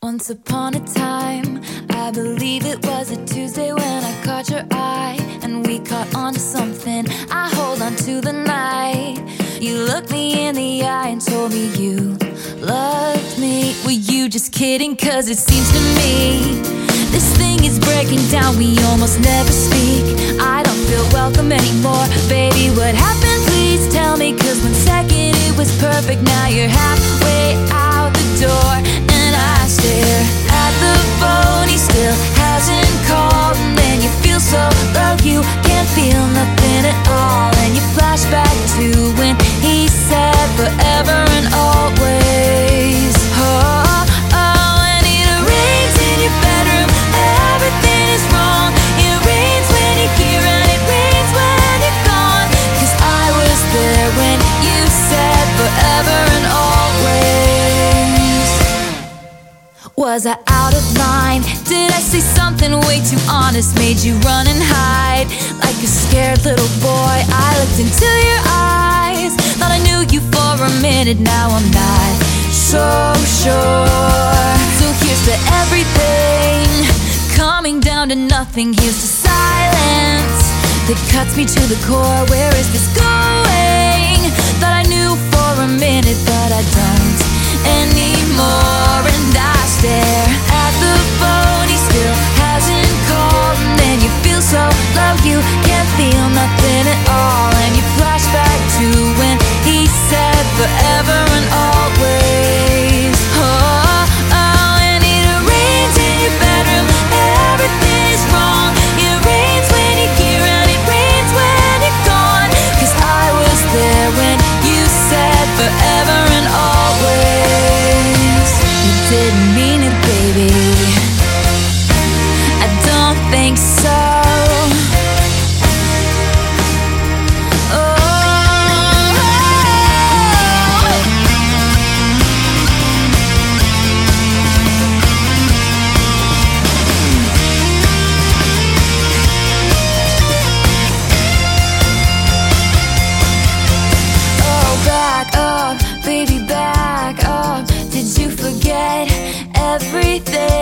Once upon a time, I believe it was a Tuesday when I caught your eye, and we caught on to something. I hold on to the night. You looked me in the eye and told me you loved me. Were you just kidding? 'Cause it seems to me this thing is breaking down. We almost never speak. I don't feel welcome anymore. Baby, what happened? Please tell me. 'Cause 1 second it was perfect. Now you're halfway out the door, and I stare at the phone. He still hasn't called, and then you feel so low you can't feel nothing at all. And you flash back to when he said forever and always. And it rains in your bedroom. Everything is wrong. It rains when you're here, and it rains when you're gone. 'Cause I was there when you said forever and always. Was I out of line? Did I say something way too honest? Made you run and hide like a scared little boy? I looked into your eyes, thought I knew you for a minute. Now I'm not so sure. So here's to everything coming down to nothing. Here's to silence that cuts me to the core. Where is this going? Thought I knew for a minute, but I don't anymore. And I stare at the phone. He still hasn't called, and then you feel so low you can't feel nothing at all. And you flash back to when he said forever and always. And it rains in your bedroom. Everything is wrong. It rains when you're here, and it rains when you're gone. 'Cause I was there when you said forever and always. You didn't mean it, baby. I don't think so. Back up, baby, back up. Did you forget everything?